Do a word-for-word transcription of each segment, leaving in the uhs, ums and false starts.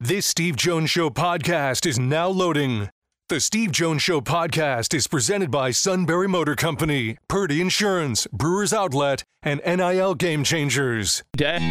This Steve Jones Show podcast is now loading. The Steve Jones Show podcast is presented by Sunbury Motor Company, Purdy Insurance, Brewers Outlet, and N I L Game Changers.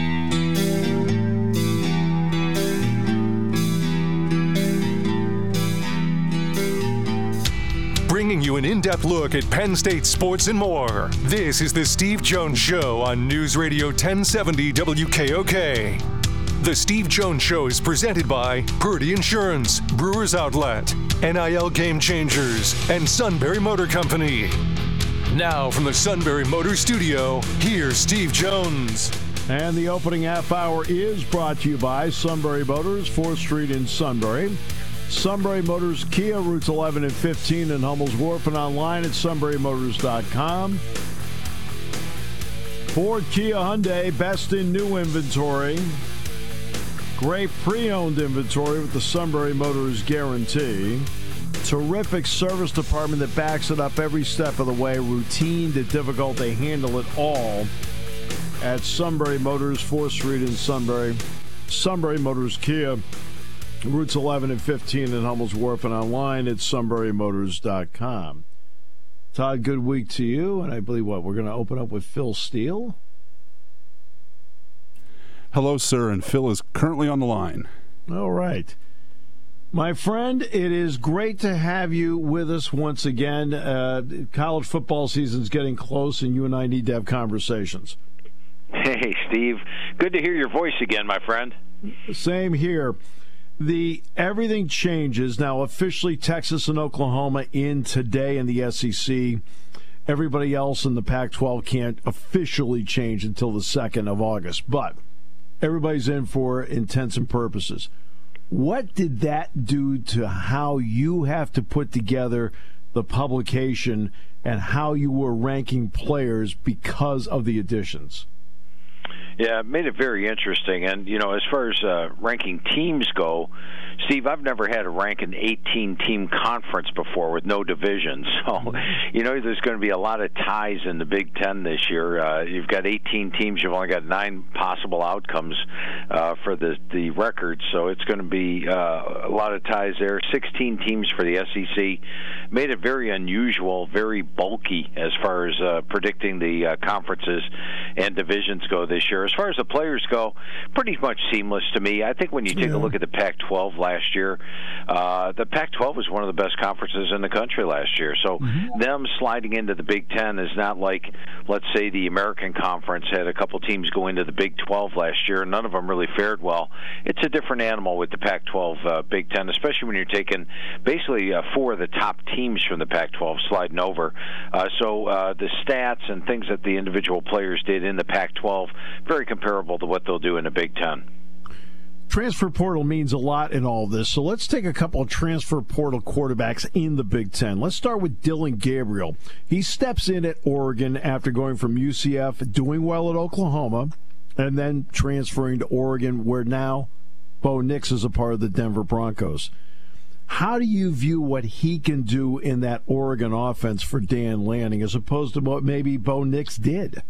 Bringing you an in-depth look at Penn State sports and more. This is the Steve Jones Show on News Radio ten seventy W K O K. The Steve Jones Show is presented by Purdy Insurance, Brewers Outlet, N I L Game Changers, and Sunbury Motor Company. Now from the Sunbury Motor Studio, here's Steve Jones. And the opening half hour is brought to you by Sunbury Motors, fourth Street in Sunbury. Sunbury Motors Kia, routes eleven and fifteen in Hummel's Wharf, and online at sunbury motors dot com. Ford, Kia, Hyundai, best in new inventory. Great pre-owned inventory with the Sunbury Motors guarantee. Terrific service department that backs it up every step of the way. Routine to difficult, they handle it all at Sunbury Motors, fourth Street in Sunbury. Sunbury Motors Kia, routes eleven and fifteen in Hummel's Wharf, and online at sunbury motors dot com. Todd, good week to you. And I believe, what, we're going to open up with Phil Steele? Hello, sir, and Phil is currently on the line. All right. My friend, it is great to have you with us once again. Uh, college football season's getting close, and you and I need to have conversations. Hey, Steve. Good to hear your voice again, my friend. Same here. The everything changes now. Officially, Texas and Oklahoma in today in the S E C. Everybody else in the Pac twelve can't officially change until the second of August, but everybody's in for intents and purposes. What did that do to how you have to put together the publication and how you were ranking players because of the additions? Yeah, it made it very interesting. And, you know, as far as uh, ranking teams go, Steve, I've never had to rank an eighteen-team conference before with no division. So, you know, there's going to be a lot of ties in the Big Ten this year. Uh, you've got eighteen teams. You've only got nine possible outcomes uh, for the, the record. So it's going to be uh, a lot of ties there. sixteen teams for the S E C. Made it very unusual, very bulky as far as uh, predicting the uh, conferences and divisions go this year. As far as the players go, pretty much seamless to me. I think when you take yeah. a look at the Pac twelve last year, uh, the Pac twelve was one of the best conferences in the country last year. So mm-hmm. them sliding into the Big Ten is not like, let's say, the American Conference had a couple teams go into the Big twelve last year. None of them really fared well. It's a different animal with the Pac twelve uh, Big Ten, especially when you're taking basically uh, four of the top teams from the Pac twelve sliding over. Uh, so uh, the stats and things that the individual players did in the Pac twelve, very comparable to what they'll do in the Big Ten. Transfer portal means a lot in all this, so let's take a couple of transfer portal quarterbacks in the Big Ten. Let's start with Dillon Gabriel. He steps in at Oregon after going from U C F, doing well at Oklahoma, and then transferring to Oregon, where now Bo Nix is a part of the Denver Broncos. How do you view what he can do in that Oregon offense for Dan Lanning as opposed to what maybe Bo Nix did?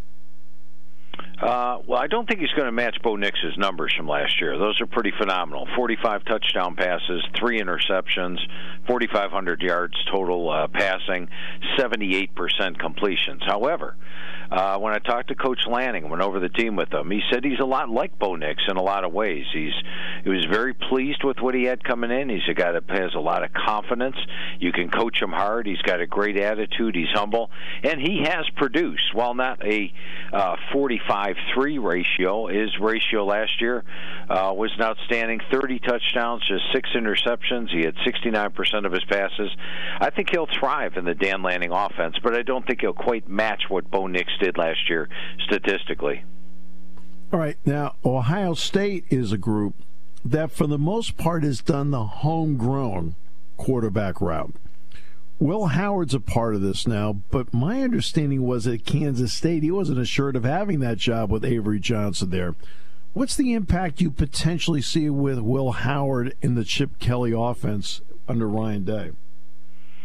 Uh, well, I don't think he's going to match Bo Nix's numbers from last year. Those are pretty phenomenal. forty-five touchdown passes, three interceptions, forty-five hundred yards total uh, passing, seventy-eight percent completions. However, uh, when I talked to Coach Lanning, went over the team with him, he said he's a lot like Bo Nix in a lot of ways. He's he was very pleased with what he had coming in. He's a guy that has a lot of confidence. You can coach him hard. He's got a great attitude. He's humble. And he has produced, while not a uh, forty-five three ratio, his ratio last year uh, was an outstanding thirty touchdowns, just six interceptions. He had sixty-nine percent of his passes. I think he'll thrive in the Dan Lanning offense, but I don't think he'll quite match what Bo Nix did last year statistically. All right, now Ohio State is a group that for the most part has done the homegrown quarterback route. Will Howard's a part of this now, but my understanding was at Kansas State he wasn't assured of having that job with Avery Johnson there. What's the impact you potentially see with Will Howard in the Chip Kelly offense under Ryan Day?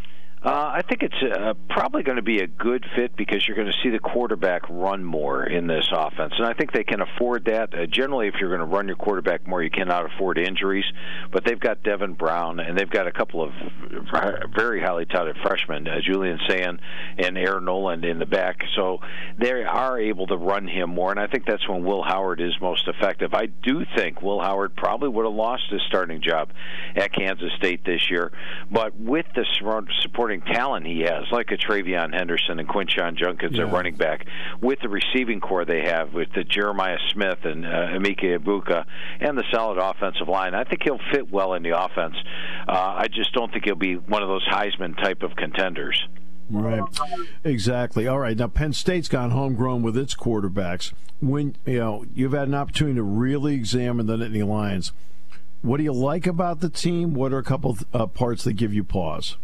Uh, I think it's uh, probably going to be a good fit because you're going to see the quarterback run more in this offense. And I think they can afford that. Uh, generally, if you're going to run your quarterback more, you cannot afford injuries. But they've got Devin Brown, and they've got a couple of very highly touted freshmen, uh, Julian Sand and Aaron Noland in the back. So they are able to run him more, and I think that's when Will Howard is most effective. I do think Will Howard probably would have lost his starting job at Kansas State this year. But with the supporting talent he has, like a Travion Henderson and Quinshon Judkins yeah. at running back, with the receiving core they have, with the Jeremiah Smith and uh, Emeka Egbuka, and the solid offensive line, I think he'll fit well in the offense. Uh, I just don't think he'll be one of those Heisman type of contenders. Right, exactly. All right, now Penn State's gone homegrown with its quarterbacks. When you know you've had an opportunity to really examine the Nittany Lions, what do you like about the team? What are a couple uh, parts that give you pause?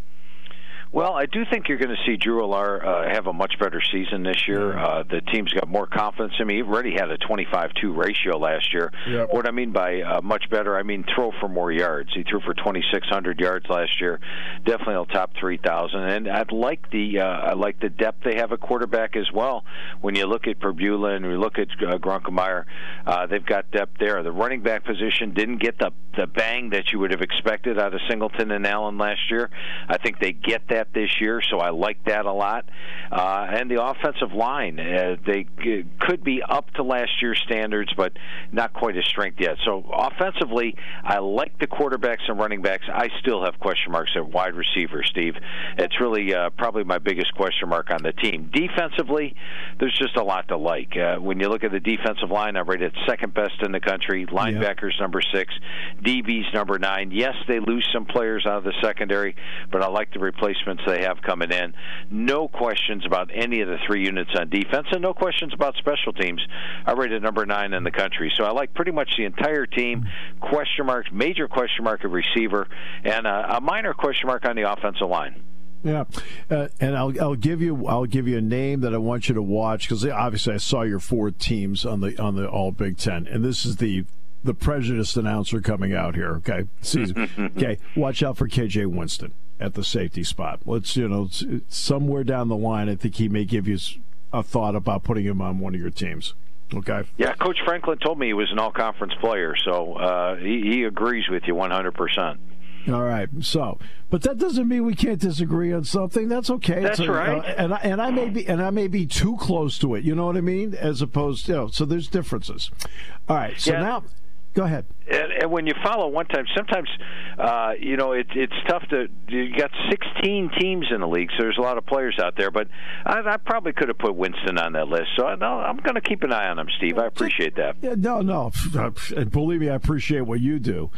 Well, I do think you're going to see Drew Allar uh, have a much better season this year. Uh, the team's got more confidence in him. He already had a twenty-five two ratio last year. Yep. What I mean by uh, much better, I mean throw for more yards. He threw for twenty-six hundred yards last year. Definitely will top three thousand. And I like the uh, I like the depth they have at quarterback as well. When you look at Perbula and you look at uh, Grunkemeyer, uh, they've got depth there. The running back position didn't get the the bang that you would have expected out of Singleton and Allen last year. I think they get that this year, so I like that a lot. Uh, and the offensive line, uh, they g- could be up to last year's standards, but not quite as strength yet. So offensively, I like the quarterbacks and running backs. I still have question marks at wide receiver, Steve. It's really uh, probably my biggest question mark on the team. Defensively, there's just a lot to like. Uh, when you look at the defensive line, I rate it second best in the country. Linebackers yeah. number six, D Bs number nine. Yes, they lose some players out of the secondary, but I like the replacements they have coming in. No questions about any of the three units on defense, and no questions about special teams. I rated number nine in the country. So I like pretty much the entire team. Question marks, major question mark at receiver, and a, a minor question mark on the offensive line. Yeah, uh, and I'll I'll give you I'll give you a name that I want you to watch, because obviously I saw your four teams on the on the All Big Ten, and this is the the prejudiced announcer coming out here. Okay, season. Okay, watch out for K J Winston at the safety spot. Let's, you know, somewhere down the line, I think he may give you a thought about putting him on one of your teams. Okay. Yeah, Coach Franklin told me he was an all-conference player, so uh, he, he agrees with you one hundred percent. All right. So, but that doesn't mean we can't disagree on something. That's okay. That's a, right. Uh, and I, and I may be and I may be too close to it. You know what I mean? As opposed, you know, so there's differences. All right. So yeah. now. Go ahead. And, and when you follow one time, sometimes, uh, you know, it, it's tough to. You got sixteen teams in the league, so there's a lot of players out there. But I, I probably could have put Winston on that list. So I, I'm going to keep an eye on him, Steve. I appreciate that. Yeah, no, no. And believe me, I appreciate what you do.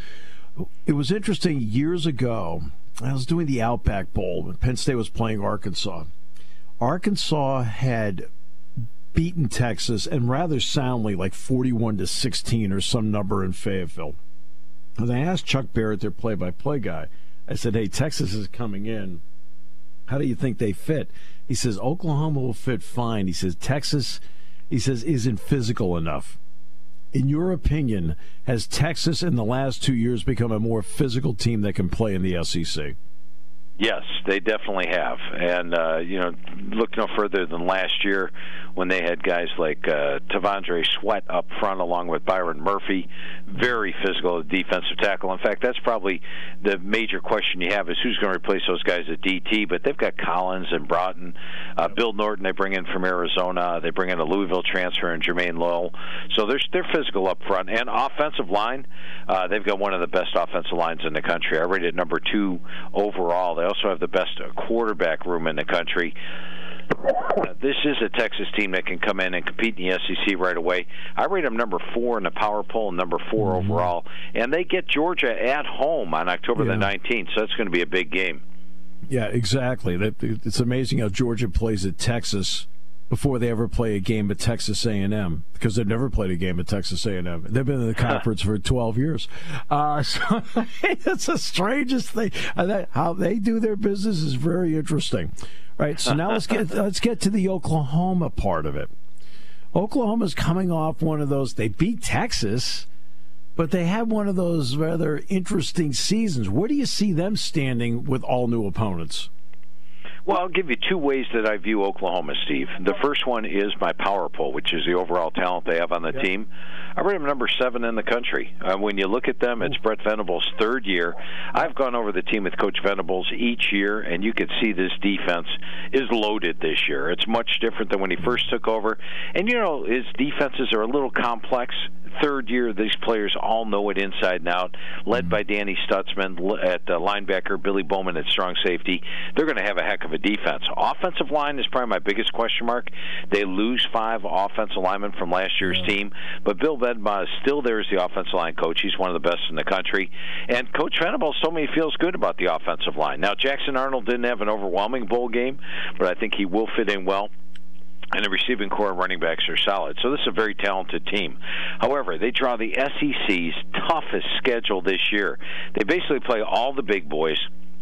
It was interesting years ago. I was doing the Outback Bowl when Penn State was playing Arkansas. Arkansas had beaten Texas, and rather soundly, like forty-one to sixteen or some number in Fayetteville. And I asked Chuck Barrett, their play-by-play guy, I said, hey, Texas is coming in. How do you think they fit? He says, Oklahoma will fit fine. He says, Texas, he says, isn't physical enough. In your opinion, has Texas in the last two years become a more physical team that can play in the S E C? Yes, they definitely have. And, uh, you know, look no further than last year when they had guys like uh, Tavondre Sweat up front along with Byron Murphy, very physical defensive tackle. In fact, that's probably the major question you have is who's going to replace those guys at D T. But they've got Collins and Broughton. Uh, Bill Norton they bring in from Arizona. They bring in a Louisville transfer and Jermaine Lowell. So they're, they're physical up front. And offensive line, uh, they've got one of the best offensive lines in the country. I rated number two overall. They also have the best quarterback room in the country. Uh, this is a Texas team that can come in and compete in the S E C right away. I rate them number four in the power poll and number four mm-hmm. overall. And they get Georgia at home on October yeah. the nineteenth, so that's going to be a big game. Yeah, exactly. It's amazing how Georgia plays at Texas before they ever play a game at Texas A and M, because they've never played a game at Texas A and M. They've been in the conference for twelve years. Uh, so it's the strangest thing. How they do their business is very interesting. All right, so now let's get let's get to the Oklahoma part of it. Oklahoma's coming off one of those. They beat Texas, but they had one of those rather interesting seasons. Where do you see them standing with all new opponents? Well, I'll give you two ways that I view Oklahoma, Steve. The first one is my power poll, which is the overall talent they have on the yep. team. I rate them number seven in the country. Uh, when you look at them, it's Brett Venables' third year. I've gone over the team with Coach Venables each year, and you can see this defense is loaded this year. It's much different than when he first took over. And, you know, his defenses are a little complex. Third year, these players all know it inside and out, led by Danny Stutzman at uh, linebacker, Billy Bowman at strong safety. They're going to have a heck of a defense. Offensive line is probably my biggest question mark. They lose five offensive linemen from last year's yeah. team, but Bill Vedma is still there as the offensive line coach. He's one of the best in the country. And Coach Venables told me he feels good about the offensive line. Now, Jackson Arnold didn't have an overwhelming bowl game, but I think he will fit in well. And the receiving core and running backs are solid. So this is a very talented team. However, they draw the S E C's toughest schedule this year. They basically play all the big boys.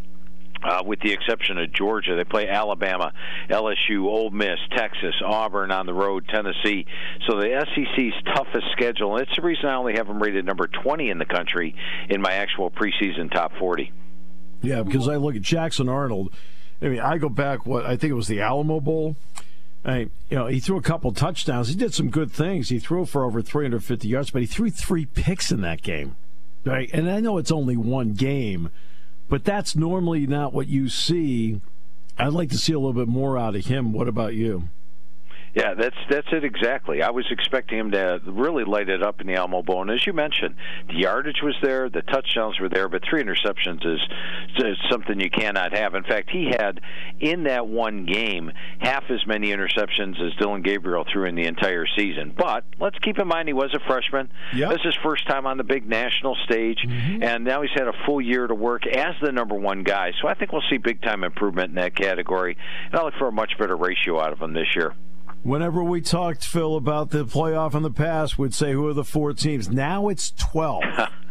Uh, with the exception of Georgia. They play Alabama, L S U, Ole Miss, Texas, Auburn on the road, Tennessee. So the S E C's toughest schedule, and it's the reason I only have them rated number twenty in the country in my actual preseason top forty. Yeah, because I look at Jackson Arnold. I mean, I go back, what, I think it was the Alamo Bowl. I, you know, he threw a couple touchdowns. He did some good things. He threw for over three hundred fifty yards, but he threw three picks in that game. Right? And I know it's only one game, but that's normally not what you see. I'd like to see a little bit more out of him. What about you? Yeah, that's that's it exactly. I was expecting him to really light it up in the Alamo Bowl. And as you mentioned, the yardage was there, the touchdowns were there, but three interceptions is, is something you cannot have. In fact, he had, in that one game, half as many interceptions as Dylan Gabriel threw in the entire season. But let's keep in mind he was a freshman. Yep. This is his first time on the big national stage, mm-hmm. and now he's had a full year to work as the number one guy. So I think we'll see big-time improvement in that category, and I look for a much better ratio out of him this year. Whenever we talked, Phil, about the playoff in the past, we'd say who are the four teams. Now it's twelve.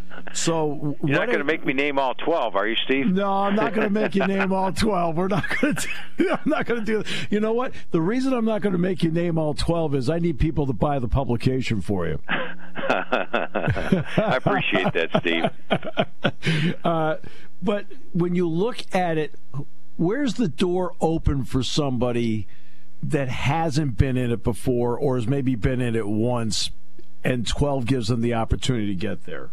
So you're not going to make me name all twelve, are you, Steve? No, I'm not going to make you name all twelve. We're not going to. Do, I'm not going to do it. You know what? The reason I'm not going to make you name all twelve is I need people to buy the publication for you. I appreciate that, Steve. Uh, but when you look at it, where's the door open for somebody that hasn't been in it before or has maybe been in it once, and twelve gives them the opportunity to get there?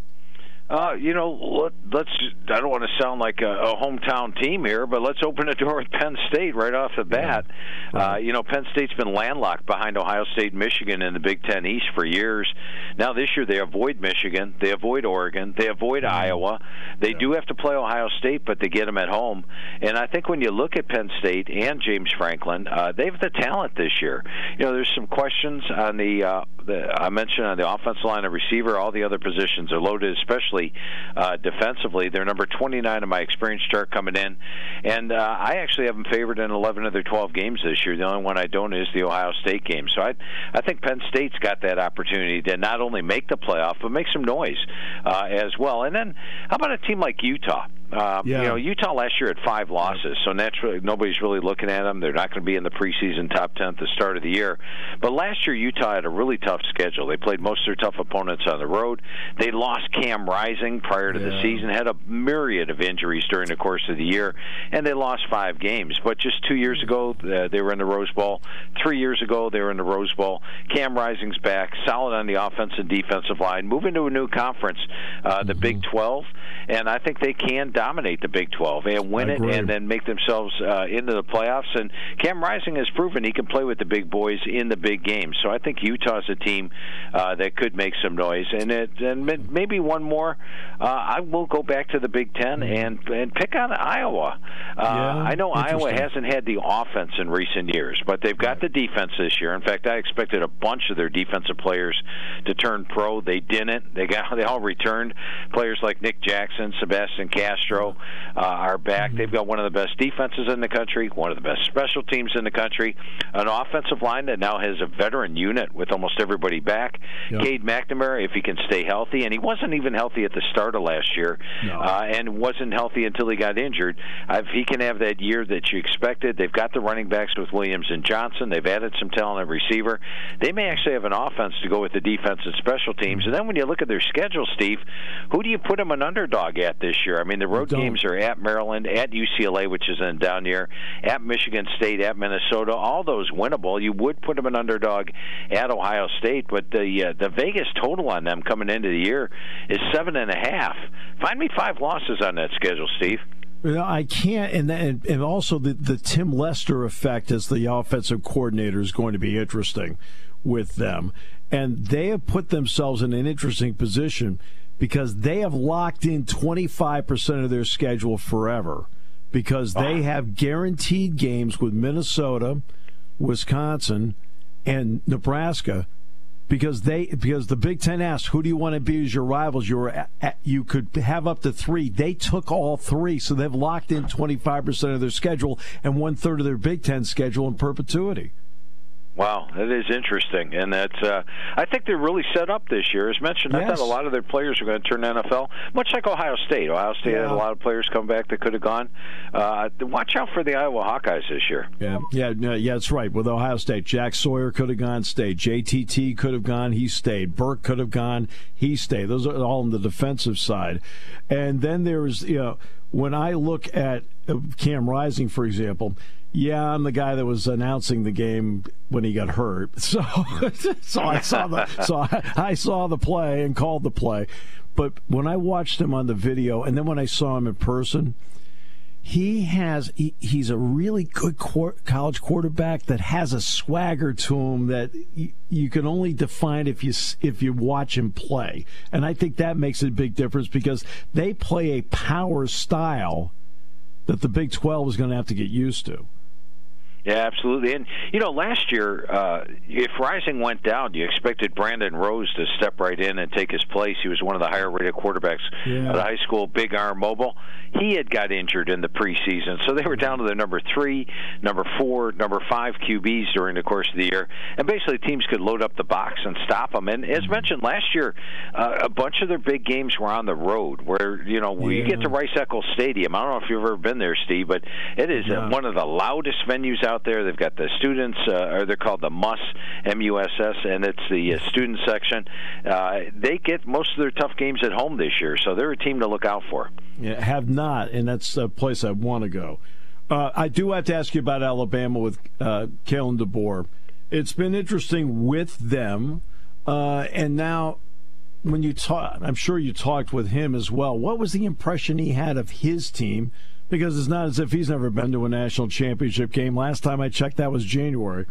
Uh, you know, let, let's. I don't want to sound like a, a hometown team here, but let's open the door with Penn State right off the bat. Yeah. Right. Uh, you know, Penn State's been landlocked behind Ohio State and Michigan in the Big Ten East for years. Now this year they avoid Michigan, they avoid Oregon, they avoid mm-hmm. Iowa. They yeah. do have to play Ohio State, but they get them at home. And I think when you look at Penn State and James Franklin, uh, they have the talent this year. You know, there's some questions on the, uh, the I mentioned on the offensive line and receiver. All the other positions are loaded, especially Uh, defensively. They're number twenty-nine on my experience chart coming in, and uh, I actually have them favored in eleven of their twelve games this year. The only one I don't is the Ohio State game. So I, I think Penn State's got that opportunity to not only make the playoff, but make some noise uh, as well. And then how about a team like Utah? Uh, yeah. You know, Utah last year had five losses, so naturally nobody's really looking at them. They're not going to be in the preseason top ten at the start of the year. But last year, Utah had a really tough schedule. They played most of their tough opponents on the road. They lost Cam Rising prior to yeah. the season, had a myriad of injuries during the course of the year, and they lost five games. But just two years ago, uh, they were in the Rose Bowl. Three years ago, they were in the Rose Bowl. Cam Rising's back, solid on the offensive and defensive line, moving to a new conference, uh, the mm-hmm. Big twelve, and I think they can dominate the Big twelve and win it and then make themselves uh, into the playoffs. And Cam Rising has proven he can play with the big boys in the big games. So I think Utah's a team uh, that could make some noise. And it, and maybe one more, uh, I will go back to the Big Ten and, and pick on Iowa. Uh, yeah, I know Iowa hasn't had the offense in recent years, but they've got the defense this year. In fact, I expected a bunch of their defensive players to turn pro. They didn't. They got they all returned. Players like Nick Jackson, Sebastian Castro, Uh, are back. They've got one of the best defenses in the country, one of the best special teams in the country, an offensive line that now has a veteran unit with almost everybody back. Yep. Cade McNamara, if he can stay healthy, and he wasn't even healthy at the start of last year, no. uh, and wasn't healthy until he got injured. Uh, if he can have that year that you expected, they've got the running backs with Williams and Johnson. They've added some talent at receiver. They may actually have an offense to go with the defense and special teams. And then when you look at their schedule, Steve, who do you put them an underdog underdog at this year. I mean, the road games are at Maryland, at U C L A, which is in down here, at Michigan State, at Minnesota. All those winnable. You would put them an underdog at Ohio State, but the uh, the Vegas total on them coming into the year is seven and a half. Find me five losses on that schedule, Steve. You know, I can't, and, and and also the, the Tim Lester effect as the offensive coordinator is going to be interesting with them. And they have put themselves in an interesting position because they have locked in twenty-five percent of their schedule forever because they have guaranteed games with Minnesota, Wisconsin, and Nebraska because they because the Big Ten asked, who do you want to be as your rivals? You, were at, at, you could have up to three. They took all three, so they've locked in twenty-five percent of their schedule and one-third of their Big Ten schedule in perpetuity. Wow, that is interesting, and that's. Uh, I think they're really set up this year. As mentioned, yes. I thought a lot of their players are going to turn to N F L, much like Ohio State. Ohio State yeah. had a lot of players come back that could have gone. Uh, watch out for the Iowa Hawkeyes this year. Yeah, yeah, yeah, that's right. With Ohio State, Jack Sawyer could have gone, stayed. J T T could have gone, he stayed. Burke could have gone, he stayed. Those are all on the defensive side. And then there's, you know, when I look at Cam Rising, for example. Yeah, I'm the guy that was announcing the game when he got hurt. So, so I saw the so I, I saw the play and called the play. But when I watched him on the video, and then when I saw him in person, he has he, he's a really good qu- college quarterback that has a swagger to him that y- you can only define if you if you watch him play. And I think that makes a big difference because they play a power style that the Big twelve is going to have to get used to. Yeah, absolutely. And, you know, last year, uh, if Rising went down, you expected Brandon Rose to step right in and take his place. He was one of the higher-rated quarterbacks yeah. at high school, big arm, mobile. He had got injured in the preseason, so they were down to their number three, number four, number five Q Bs during the course of the year. And basically teams could load up the box and stop them. And as mentioned, last year, uh, a bunch of their big games were on the road where, you know, when yeah. you get to Rice-Eccles Stadium, I don't know if you've ever been there, Steve, but it is yeah. one of the loudest venues out out there. They've got the students, uh, or they're called the M U S, M U S S, and it's the uh, student section. Uh, they get most of their tough games at home this year, so they're a team to look out for. Yeah, have not, and that's a place I want to go. Uh, I do have to ask you about Alabama with uh, Kalen DeBoer. It's been interesting with them, uh, and now when you talk, I'm sure you talked with him as well. What was the impression he had of his team? Because it's not as if he's never been to a national championship game. Last time I checked, that was January.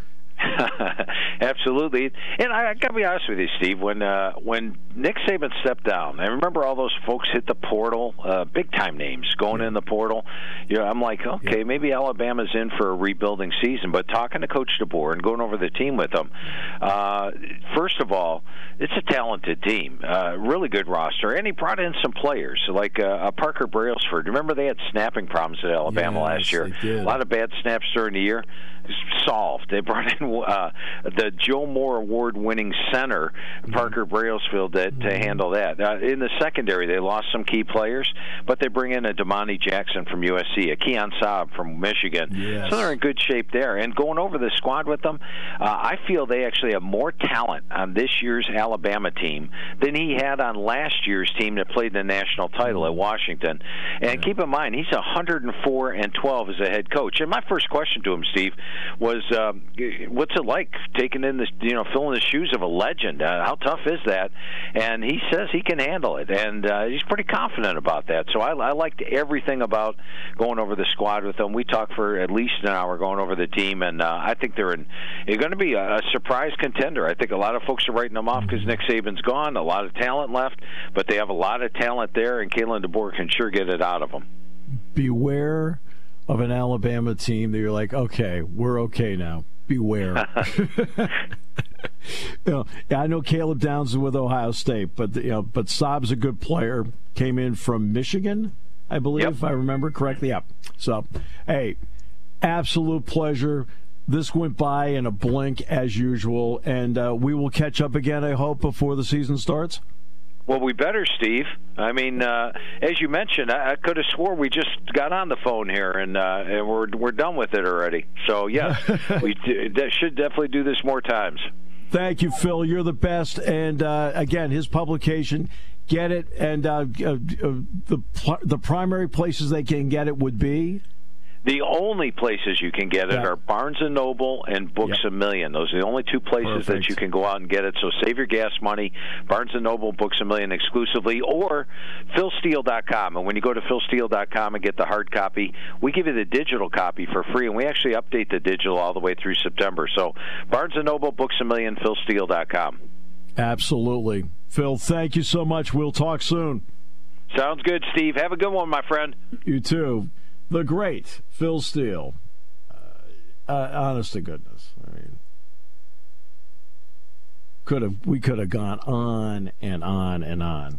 Absolutely. And I, I got to be honest with you, Steve, when uh, when Nick Saban stepped down, I remember all those folks hit the portal, uh, big-time names going in the portal. You know, I'm like, okay, yeah. maybe Alabama's in for a rebuilding season. But talking to Coach DeBoer and going over the team with him, uh, first of all, it's a talented team, uh, really good roster. And he brought in some players like uh, Parker Brailsford. Remember they had snapping problems at Alabama yes, last year? A lot of bad snaps during the year. Solved. They brought in uh, the Joe Moore Award-winning center, Parker Brailsford, that, to handle that. Uh, in the secondary, they lost some key players, but they bring in a Damani Jackson from U S C, a Keon Saab from Michigan. Yes. So they're in good shape there. And going over the squad with them, uh, I feel they actually have more talent on this year's Alabama team than he had on last year's team that played the national title at Washington. And yeah. keep in mind, he's one hundred four and twelve as a head coach. And my first question to him, Steve, was um, what's it like taking in this, you know, filling the shoes of a legend? Uh, how tough is that? And he says he can handle it, and uh, he's pretty confident about that. So I, I liked everything about going over the squad with him. We talked for at least an hour going over the team, and uh, I think they're in. They're going to be a, a surprise contender. I think a lot of folks are writing them off because Nick Saban's gone. A lot of talent left, but they have a lot of talent there, and Kalen DeBoer can sure get it out of them. Beware of an Alabama team that you're like, okay, we're okay now. Beware. you know, I know Caleb Downs is with Ohio State, but you know, but Saab's a good player. Came in from Michigan, I believe, yep. if I remember correctly. Yep. So, hey, absolute pleasure. This went by in a blink as usual, and uh, we will catch up again, I hope, before the season starts. Well, we better, Steve. I mean, uh, as you mentioned, I, I could have swore we just got on the phone here, and, uh, and we're we're done with it already. So, yes, we d- should definitely do this more times. Thank you, Phil. You're the best. And, uh, again, his publication get it, and uh, uh, uh, the the primary places they can get it would be? The only places you can get it yeah. are Barnes and Noble and Books yep. A Million. Those are the only two places Perfect. that you can go out and get it. So save your gas money. Barnes and Noble, Books A Million exclusively, or phil steele dot com. And when you go to phil steele dot com and get the hard copy, we give you the digital copy for free, and we actually update the digital all the way through September. So Barnes and Noble, Books A Million, phil steele dot com. Absolutely. Phil, thank you so much. We'll talk soon. Sounds good, Steve. Have a good one, my friend. You too. The great Phil Steele. Uh, uh, honest to goodness. I mean, could have we could have gone on and on and on.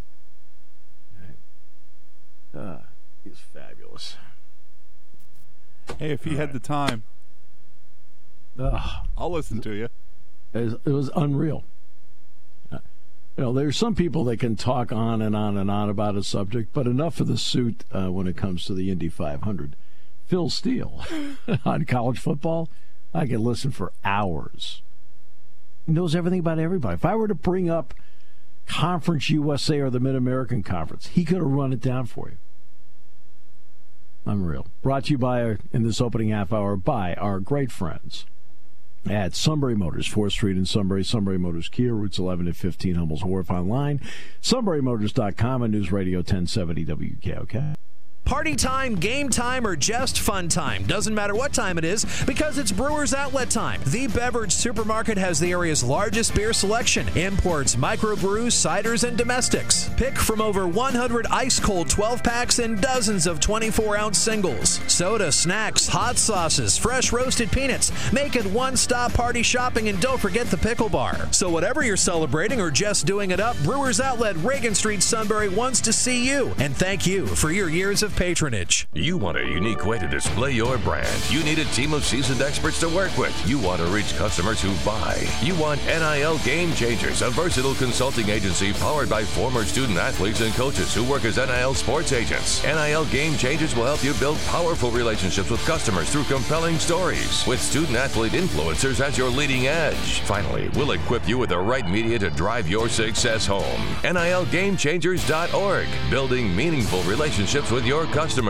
Uh, he's fabulous. Hey, if he had the time, uh, I'll listen to you. It was, it was unreal. You know, there's some people that can talk on and on and on about a subject, but enough of the suit uh, when it comes to the Indy five hundred. Phil Steele on college football, I can listen for hours. He knows everything about everybody. If I were to bring up Conference U S A or the Mid-American Conference, he could have run it down for you. Unreal. Brought to you by, in this opening half hour, by our great friends at Sunbury Motors, fourth Street in Sunbury, Sunbury Motors Kia, routes eleven and fifteen, Hummel's Wharf, online, sunbury motors dot com, and News Radio ten seventy W K O K. Party time, game time, or just fun time. Doesn't matter what time it is, because it's Brewers Outlet time. The Beverage Supermarket has the area's largest beer selection. Imports, microbrews, ciders, and domestics. Pick from over one hundred ice-cold twelve-packs and dozens of twenty-four ounce singles. Soda, snacks, hot sauces, fresh roasted peanuts. Make it one-stop party shopping, and don't forget the pickle bar. So whatever you're celebrating or just doing it up, Brewers Outlet, Reagan Street, Sunbury wants to see you. And thank you for your years of patronage. You want a unique way to display your brand. You need a team of seasoned experts to work with. You want to reach customers who buy. You want N I L Game Changers, a versatile consulting agency powered by former student athletes and coaches who work as N I L sports agents. N I L Game Changers will help you build powerful relationships with customers through compelling stories, with student athlete influencers as your leading edge. Finally, we'll equip you with the right media to drive your success home. N I L game changers dot org, building meaningful relationships with your customers.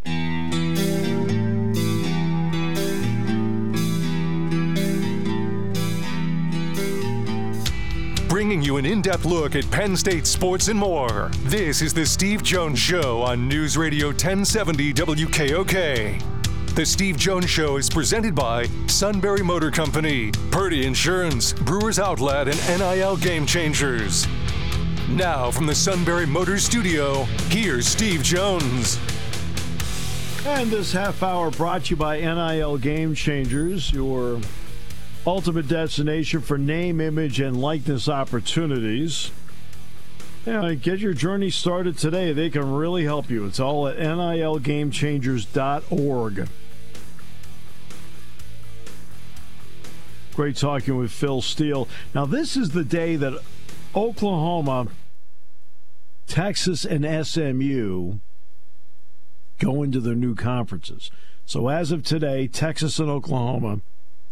Bringing you an in-depth look at Penn State sports and more. This is the Steve Jones Show on News Radio ten seventy W K O K. The Steve Jones Show is presented by Sunbury Motor Company, Purdy Insurance, Brewers Outlet, and N I L Game Changers. Now from the Sunbury Motors Studio, here's Steve Jones. And this half hour brought to you by N I L Game Changers, your ultimate destination for name, image, and likeness opportunities. Yeah, get your journey started today. They can really help you. It's all at N I L game changers dot org. Great talking with Phil Steele. Now, this is the day that Oklahoma, Texas, and S M U go into their new conferences. So as of today, Texas and Oklahoma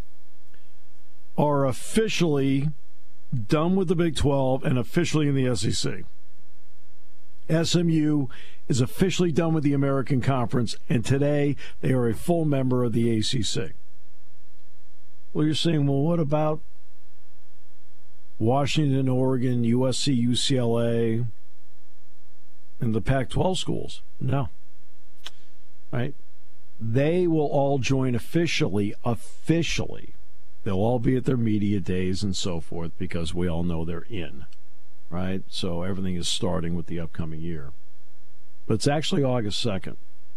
are officially done with the Big twelve and officially in the S E C. S M U is officially done with the American Conference, and today they are a full member of the A C C. Well, you're saying, well, what about Washington, Oregon, U S C, U C L A, and the Pac twelve schools? No. Right? They will all join officially, officially. They'll all be at their media days and so forth because we all know they're in, right? So everything is starting with the upcoming year. But it's actually August second.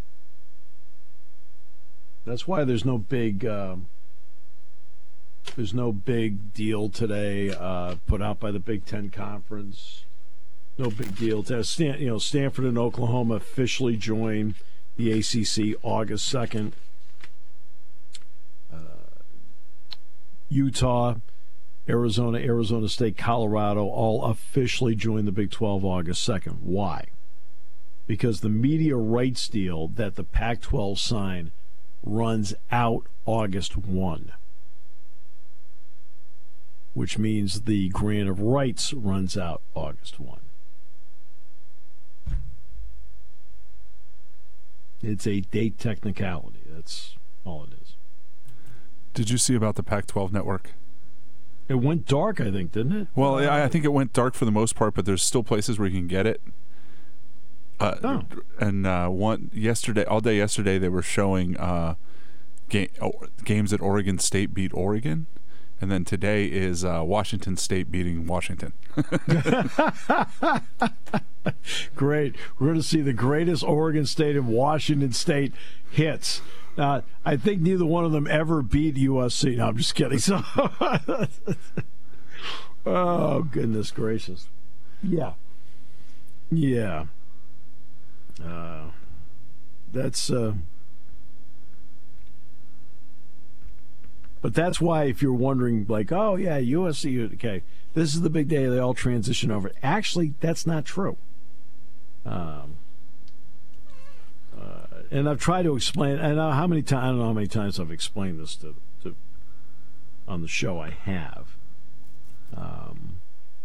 That's why there's no big, uh, there's no big deal today uh, put out by the Big Ten Conference. No big deal. To, Stan, you know, Stanford and Oklahoma officially join the A C C August second. Uh, Utah, Arizona, Arizona State, Colorado all officially join the Big twelve August second. Why? Because the media rights deal that the Pac twelve signed runs out August first, which means the grant of rights runs out August first. It's a date technicality. That's all it is. Did you see about the Pac twelve network? It went dark, I think, didn't it? Well, I, I think it went dark for the most part, but there's still places where you can get it. Uh, oh. And uh, one yesterday, all day yesterday, they were showing uh, ga- oh, games that Oregon State beat Oregon, and then today is uh, Washington State beating Washington. Great. We're going to see the greatest Oregon State and Washington State hits. Uh, I think neither one of them ever beat U S C. No, I'm just kidding. So, oh, goodness gracious. Yeah. Yeah. Uh, that's... Uh, but that's why if you're wondering, like, oh, yeah, U S C, okay, this is the big day they all transition over. Actually, that's not true. Um, uh, and I've tried to explain, and how many times, I don't know how many times I've explained this to, to on the show. I have. Um,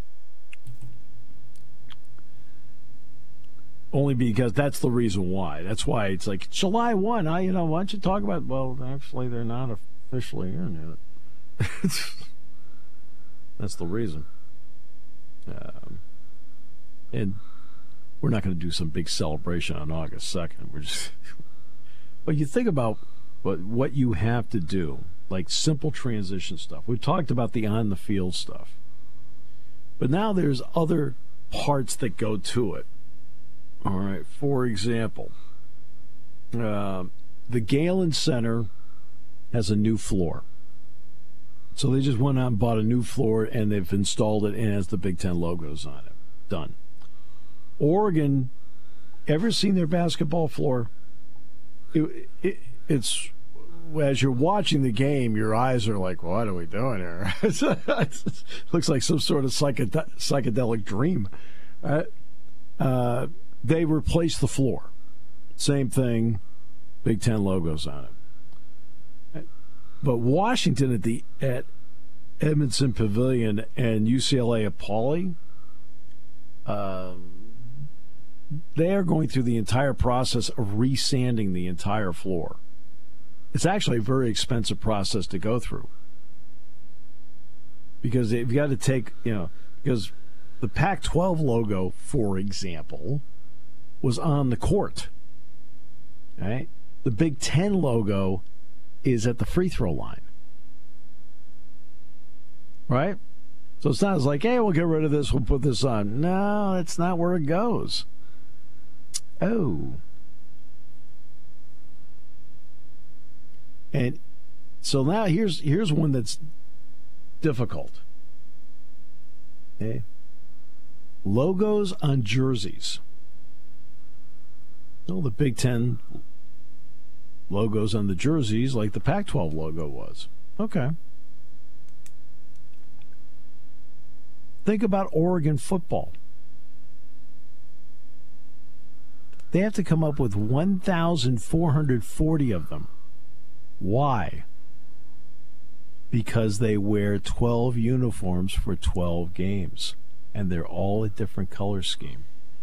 only because that's the reason why. That's why it's like July first. I, you know, why don't you talk about? Well, actually, they're not officially in it. That's the reason. Um, and we're not going to do some big celebration on August second. We're just. But you think about what what you have to do, like simple transition stuff. We've talked about the on the field stuff, but now there's other parts that go to it. All right. For example, uh, the Galen Center has a new floor. So they just went out and bought a new floor, and they've installed it, and it has the Big Ten logos on it. Done. Oregon, ever seen their basketball floor? It, it, it's as you're watching the game, your eyes are like, "What are we doing here?" It looks like some sort of psyched- psychedelic dream. Uh, uh, they replaced the floor. Same thing, Big Ten logos on it. But Washington at the at Edmondson Pavilion and U C L A at Pauley, um, they are going through the entire process of resanding the entire floor. It's actually a very expensive process to go through because you've got to take, you know, because the Pac twelve logo, for example, was on the court. Right? The Big Ten logo is at the free throw line. Right? So it's not as like, hey, we'll get rid of this, we'll put this on. No, that's not where it goes. Oh. And so now here's here's one that's difficult. Okay. Logos on jerseys. Well, the Big Ten logos on the jerseys like the Pac twelve logo was. Okay. Think about Oregon football. They have to come up with one thousand four hundred forty of them. Why? Because they wear twelve uniforms for twelve games, and they're all a different color scheme.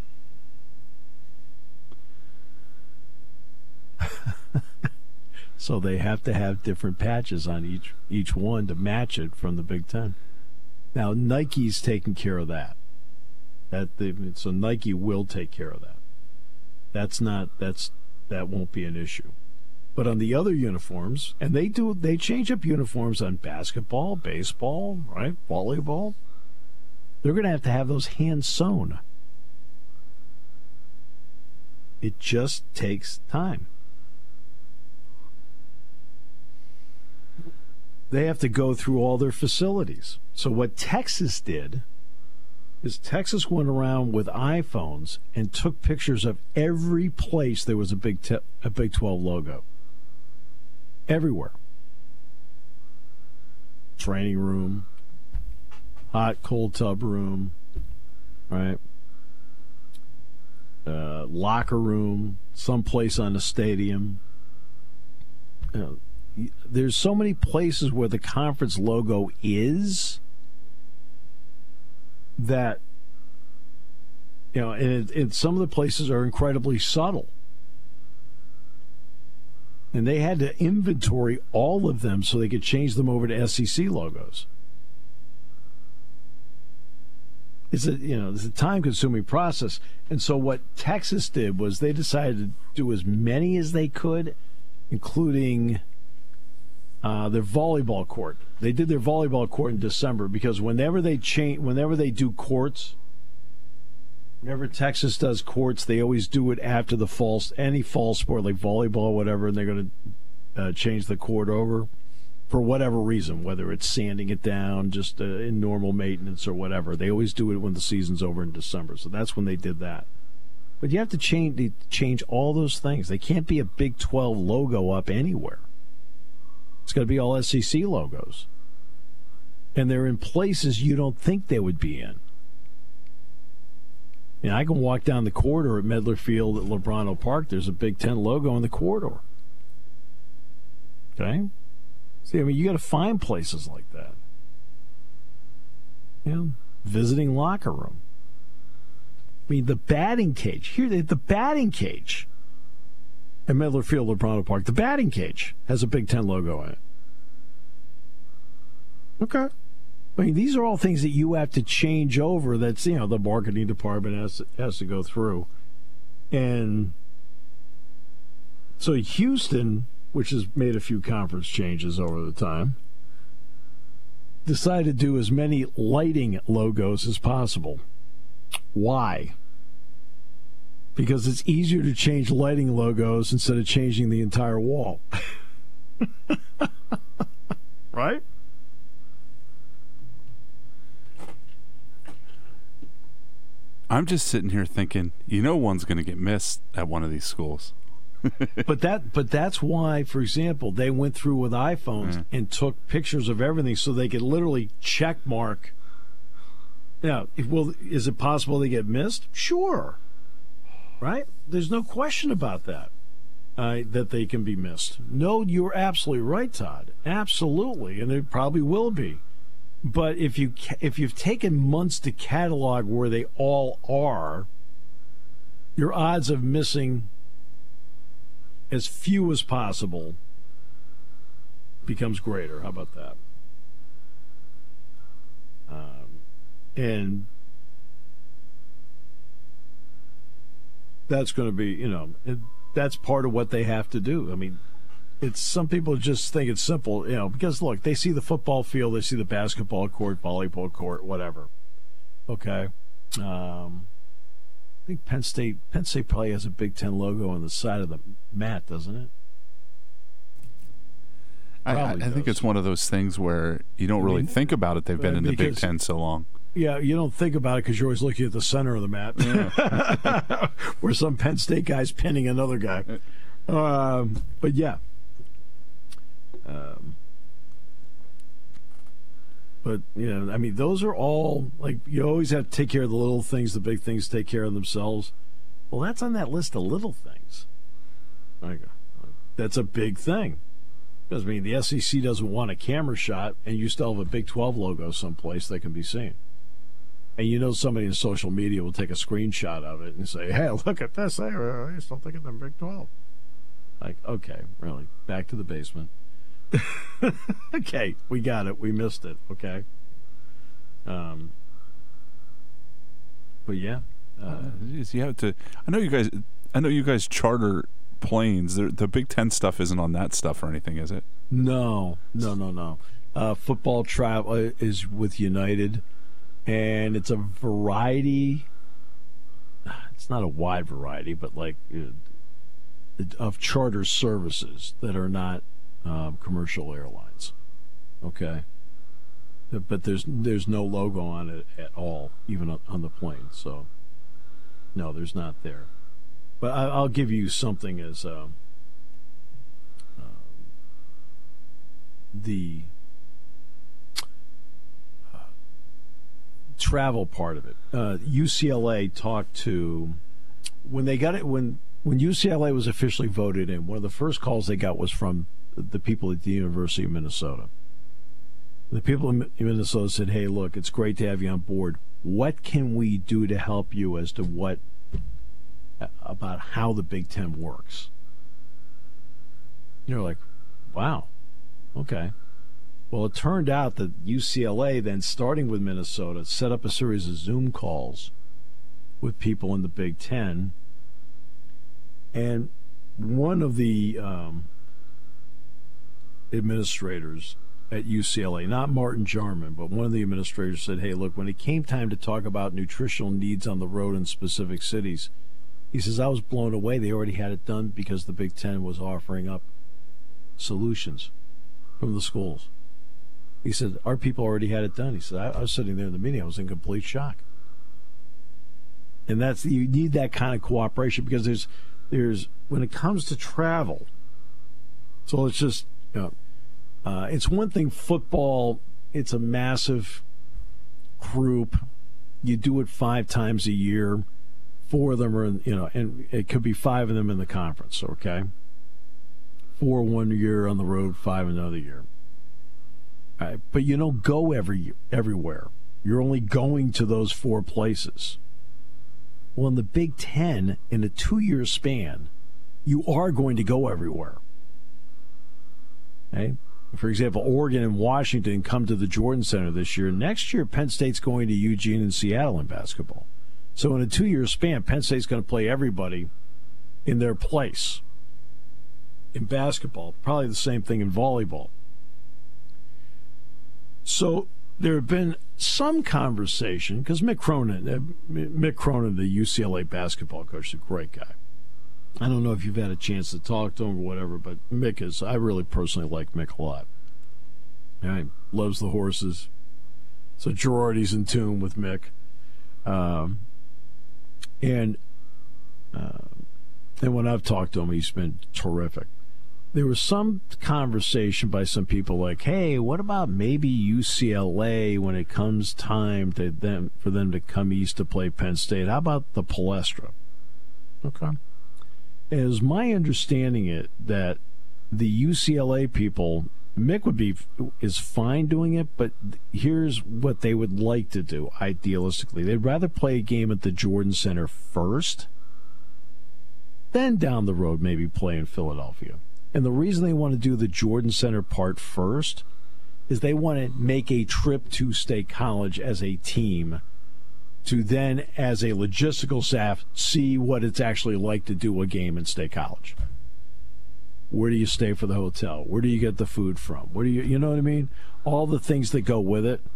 So they have to have different patches on each each one to match it from the Big Ten. Now Nike's taking care of that. That they, so Nike will take care of that. That's not that's that won't be an issue. But on the other uniforms, and they do they change up uniforms on basketball, baseball, right, volleyball. They're going to have to have those hand sewn. It just takes time. They have to go through all their facilities. So what Texas did is Texas went around with iPhones and took pictures of every place there was a Big Te- a Big twelve logo. Everywhere. Training room, hot, cold tub room, right? Uh, locker room, someplace on the stadium. You know, there's so many places where the conference logo is that, you know, and, it, and some of the places are incredibly subtle. And they had to inventory all of them so they could change them over to S E C logos. It's a you know it's a time-consuming process. And so what Texas did was they decided to do as many as they could, including uh, their volleyball court. They did their volleyball court in December because whenever they change, whenever they do courts, whenever Texas does courts, they always do it after the fall, any fall sport like volleyball or whatever, and they're going to uh, change the court over for whatever reason, whether it's sanding it down, just uh, in normal maintenance or whatever. They always do it when the season's over in December, so that's when they did that. But you have to change they change all those things. They can't be a Big twelve logo up anywhere. It's got to be all S E C logos. And they're in places you don't think they would be in. You know, I can walk down the corridor at Medler Field at Lebrano Park. There's a Big Ten logo in the corridor. Okay? See, I mean, you got to find places like that. You know, visiting locker room. I mean, the batting cage. Here, the batting cage at Medler Field, Lebrano Park. The batting cage has a Big Ten logo in it. Okay. I mean, these are all things that you have to change over. That's, you know, the marketing department has to, has to go through. And so Houston, which has made a few conference changes over the time, decided to do as many lighting logos as possible. Why? Because it's easier to change lighting logos instead of changing the entire wall. Right? I'm just sitting here thinking, you know, one's going to get missed at one of these schools. but that, but that's why, for example, they went through with iPhones yeah. and took pictures of everything so they could literally check mark. Now, if, well, is it possible they get missed? Sure, right? There's no question about that. Uh, that they can be missed. No, you're absolutely right, Todd. Absolutely, and there probably will be. But if you if you've taken months to catalog where they all are, your odds of missing as few as possible becomes greater. How about that? Um, and that's going to be, you know, it, that's part of what they have to do. I mean, it's some people just think it's simple, you know, because look, they see the football field, they see the basketball court, volleyball court, whatever. Okay. Um, I think Penn State Penn State probably has a Big Ten logo on the side of the mat, doesn't it? I, I think it's one of those things where you don't really I mean, think about it. They've been in the Big Ten so long. Yeah, you don't think about it because you're always looking at the center of the mat, yeah. where some Penn State guy's pinning another guy. Um, but yeah. Um, but, you know, I mean, those are all, like, you always have to take care of the little things, the big things take care of themselves. Well, that's on that list of little things. Like, that's a big thing. Because, I mean, the S E C doesn't want a camera shot, and you still have a Big twelve logo someplace that can be seen. And you know somebody in social media will take a screenshot of it and say, hey, look at this. Hey, you're still thinking they're Big twelve. Like, okay, really, back to the basement. Okay, we got it. We missed it. Okay. Um. But yeah, uh, uh, you have to. I know you guys. I know you guys charter planes. The, the Big Ten stuff isn't on that stuff or anything, is it? No, no, no, no. Uh, football travel is with United, and it's a variety. It's not a wide variety, but like uh, of charter services that are not. Um, commercial airlines, okay, but there's there's no logo on it at all, even on the plane. So, no, there's not there. But I, I'll give you something as uh, um, the uh, travel part of it. Uh, U C L A talked to when they got it when when U C L A was officially voted in. One of the first calls they got was from the people at the University of Minnesota. The people in Minnesota said, hey, look, it's great to have you on board. What can we do to help you as to what, about how the Big Ten works? You're like, wow, okay. Well, it turned out that U C L A, then starting with Minnesota, set up a series of Zoom calls with people in the Big Ten. And one of the um, administrators at U C L A, not Martin Jarman, but one of the administrators said, hey, look, when it came time to talk about nutritional needs on the road in specific cities, he says, I was blown away. They already had it done because the Big Ten was offering up solutions from the schools. He said, our people already had it done. He said, I, I was sitting there in the meeting. I was in complete shock. And that's, you need that kind of cooperation because there's, there's when it comes to travel, so it's just, you know, uh, it's one thing football, it's a massive group. You do it five times a year. Four of them are in, you know, and it could be five of them in the conference, okay? Four one year on the road, five another year. All right, but you don't go every everywhere. You're only going to those four places. Well, in the Big Ten, in a two-year span, you are going to go everywhere. Okay? For example, Oregon and Washington come to the Jordan Center this year. Next year, Penn State's going to Eugene and Seattle in basketball. So in a two-year span, Penn State's going to play everybody in their place. In basketball, probably the same thing in volleyball. So there have been some conversation, because Mick Cronin, uh, Mick Cronin, the U C L A basketball coach, is a great guy. I don't know if you've had a chance to talk to him or whatever, but Mick is, I really personally like Mick a lot. Right? Loves the horses. So Girardi's in tune with Mick. Um, and, uh, and when I've talked to him, he's been terrific. There was some conversation by some people like, hey, what about maybe U C L A when it comes time to them for them to come east to play Penn State? How about the Palestra? Okay. As my understanding it, that the U C L A people, Mick would be is fine doing it, but here's what they would like to do, idealistically. They'd rather play a game at the Jordan Center first, then down the road maybe play in Philadelphia. And the reason they want to do the Jordan Center part first is they want to make a trip to State College as a team to then, as a logistical staff, see what it's actually like to do a game in State College. Where do you stay for the hotel? Where do you get the food from? Where do you, you know what I mean? All the things that go with it.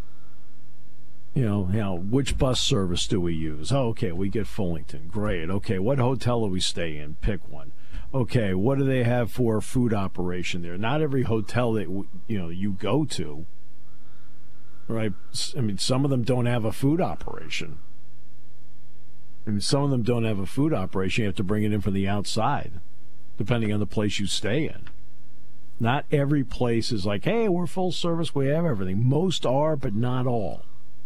You know, you know, which bus service do we use? Oh, okay, we get Fullington. Great. Okay, what hotel do we stay in? Pick one. Okay, what do they have for food operation there? Not every hotel that you know you go to, right? I mean, some of them don't have a food operation. I mean, some of them don't have a food operation. You have to bring it in from the outside, depending on the place you stay in. Not every place is like, hey, we're full service, we have everything. Most are, but not all.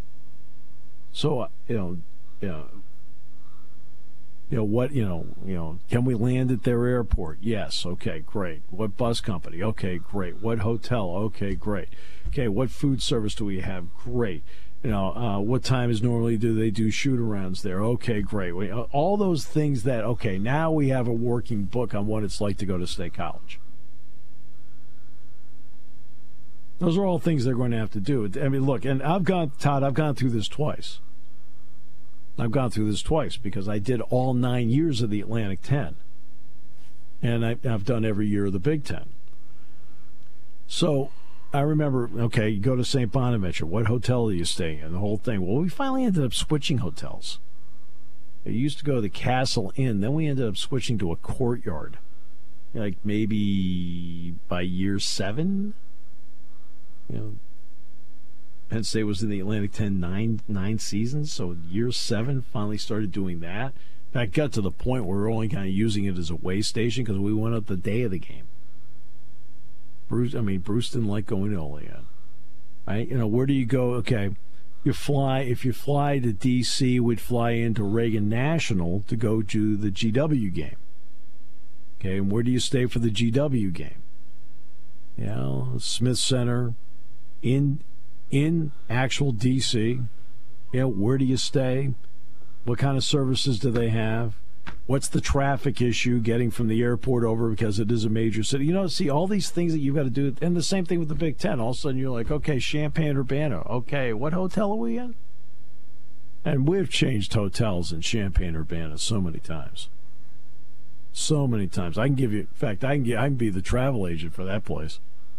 So, you know, you know, you know what, you know, you know, can we land at their airport? Yes. Okay, great. What bus company? Okay, great. What hotel? Okay, great. Okay, what food service do we have? Great. You know, uh, what time is normally do they do shoot-arounds there? Okay, great. We, uh, all those things that, okay, now we have a working book on what it's like to go to State College. Those are all things they're going to have to do. I mean, look, and I've gone, Todd, I've gone through this twice. I've gone through this twice because I did all nine years of the Atlantic ten. And I, I've done every year of the Big Ten. So I remember, okay, you go to Saint Bonaventure. What hotel do you stay in? The whole thing. Well, we finally ended up switching hotels. It used to go to the Castle Inn. Then we ended up switching to a Courtyard. Like maybe by year seven. You know, Penn State was in the Atlantic ten nine nine seasons, so year seven finally started doing that. That got to the point where we were only kind of using it as a way station because we went up the day of the game. Bruce, I mean, Bruce didn't like going to Olean. Right? You know, where do you go? Okay, you fly. If you fly to D C, we'd fly into Reagan National to go to the G W game. Okay, and where do you stay for the G W game? You know, Smith Center. In in actual D C, you know, where do you stay? What kind of services do they have? What's the traffic issue getting from the airport over because it is a major city? You know, see all these things that you've got to do. And the same thing with the Big Ten. All of a sudden you're like, okay, Champaign-Urbana. Okay, what hotel are we in? And we've changed hotels in Champaign-Urbana so many times. So many times. I can give you, in fact, I can, get, I can be the travel agent for that place.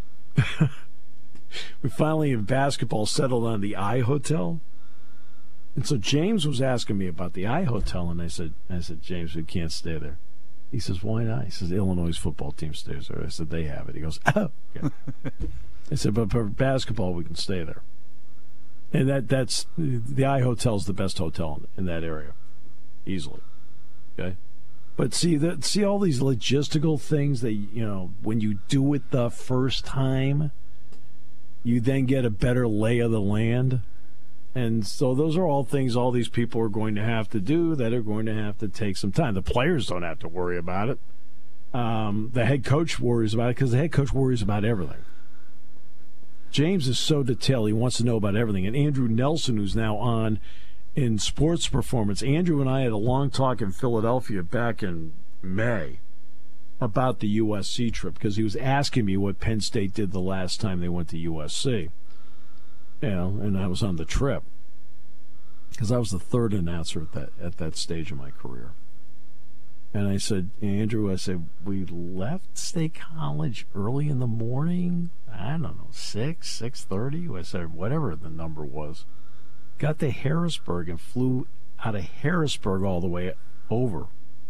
We finally, in basketball, settled on the I Hotel. And so James was asking me about the I Hotel, and I said, I said, James, we can't stay there. He says, why not? He says, Illinois' football team stays there. I said, they have it. He goes, oh. Yeah. I said, but for basketball, we can stay there. And that that's the I Hotel is the best hotel in, in that area, easily. Okay, but see that see all these logistical things that you know when you do it the first time, you then get a better lay of the land. And so those are all things all these people are going to have to do that are going to have to take some time. The players don't have to worry about it. Um, the head coach worries about it because the head coach worries about everything. James is so detailed. He wants to know about everything. And Andrew Nelson, who's now on in Sports Performance, Andrew and I had a long talk in Philadelphia back in May about the U S C trip because he was asking me what Penn State did the last time they went to U S C. You know, and I was on the trip because I was the third announcer at that at that stage of my career. And I said, Andrew, I said, we left State College early in the morning. I don't know, six, six thirty. I said, whatever the number was. Got to Harrisburg and flew out of Harrisburg all the way over.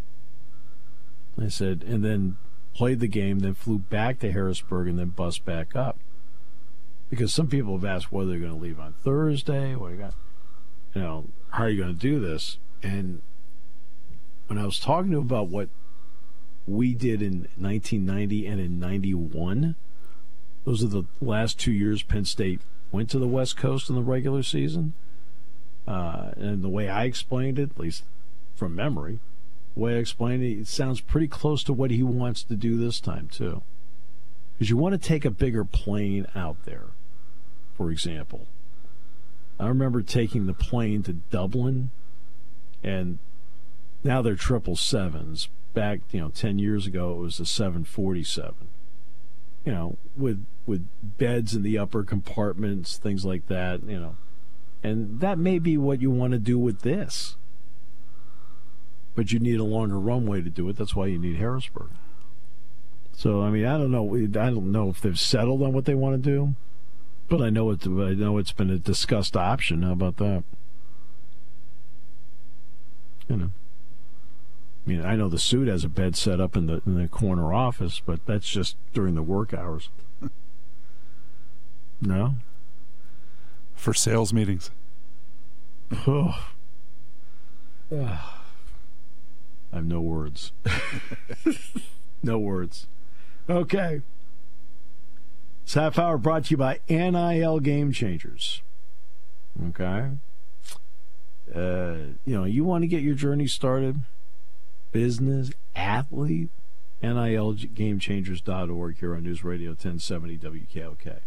I said, and then played the game, then flew back to Harrisburg and then bus back up. Because some people have asked whether they're going to leave on Thursday. What you got? You know, how are you going to do this? And when I was talking to him about what we did in nineteen ninety and in ninety-one, those are the last two years Penn State went to the West Coast in the regular season. Uh, and the way I explained it, at least from memory, the way I explained it, it sounds pretty close to what he wants to do this time, too. Because you want to take a bigger plane out there, for example. I remember taking the plane to Dublin, and now they're triple sevens. Back, you know, ten years ago, it was a seven forty-seven. You know, with with beds in the upper compartments, things like that, you know. And that may be what you want to do with this. But you need a longer runway to do it. That's why you need Harrisburg. So, I mean, I don't know. I don't know if they've settled on what they want to do. But I know, it, I know it's been a discussed option. How about that? You know. I mean, I know the suit has a bed set up in the in the corner office, but that's just during the work hours. No? For sales meetings. Oh. I have no words. No words. Okay. This half hour brought to you by N I L Game Changers. Okay? Uh, you know, you want to get your journey started? Business, athlete, N I L game changers dot org here on News Radio ten seventy W K O K.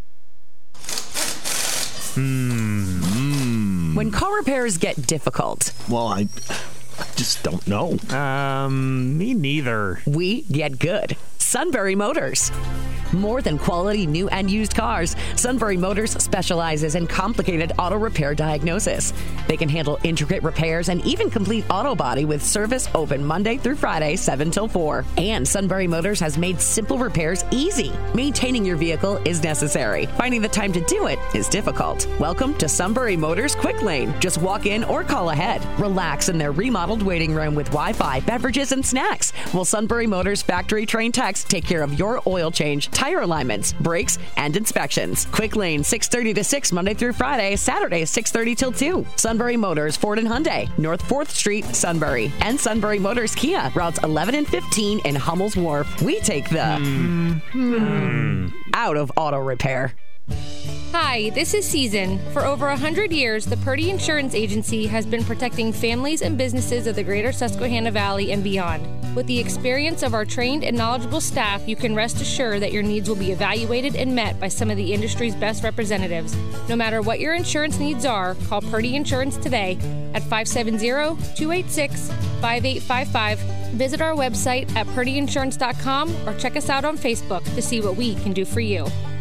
Hmm. When car repairs get difficult. Well, I, I just don't know. Um, me neither. We get good. Sunbury Motors. More than quality new and used cars, Sunbury Motors specializes in complicated auto repair diagnosis. They can handle intricate repairs and even complete auto body with service open Monday through Friday, seven till four. And Sunbury Motors has made simple repairs easy. Maintaining your vehicle is necessary. Finding the time to do it is difficult. Welcome to Sunbury Motors Quick Lane. Just walk in or call ahead. Relax in their remodeled waiting room with Wi-Fi, beverages, and snacks. While Sunbury Motors factory-trained techs take care of your oil change, tire alignments, brakes, and inspections. Quick Lane, six thirty to six, Monday through Friday, Saturday, six thirty till two. Sunbury Motors, Ford and Hyundai, North fourth Street, Sunbury. And Sunbury Motors Kia, routes eleven and fifteen in Hummel's Wharf. We take the mm. Mm. out of auto repair. Hi, this is Season. For over one hundred years, the Purdy Insurance Agency has been protecting families and businesses of the greater Susquehanna Valley and beyond. With the experience of our trained and knowledgeable staff, you can rest assured that your needs will be evaluated and met by some of the industry's best representatives. No matter what your insurance needs are, call Purdy Insurance today at five seven zero, two eight six, five eight five five. Visit our website at purdy insurance dot com or check us out on Facebook to see what we can do for you.